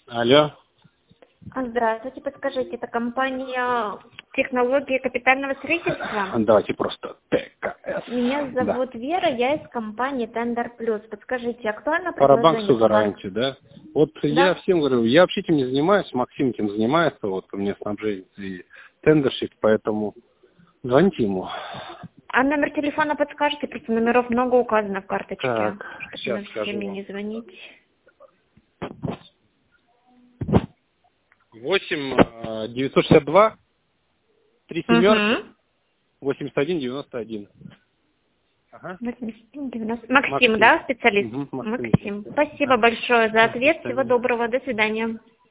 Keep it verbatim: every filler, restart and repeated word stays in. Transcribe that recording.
Алло. Здравствуйте, подскажите, это компания технологии капитального строительства? Давайте просто ТКС. Меня зовут Да. Вера, я из компании Тендер Плюс. Подскажите, актуально Парабанк предложение? Сузаранти, да? Вот Да? я всем говорю, я вообще этим не занимаюсь, Максим этим занимается, вот у меня снабжение и тендерщик, поэтому звоните ему. А номер телефона подскажете? Просто номеров много указано в карточке, Так, чтобы сейчас на все скажу время вам. не звонить. восемь девятьсот шестьдесят два три семерки Угу. восемьдесят один девяносто один. Ага. восемьдесят девяносто. Максим, Максим. да, специалист? Угу, Максим. Максим. Спасибо Да. большое за Да, ответ. до Всего свидания. доброго. До свидания.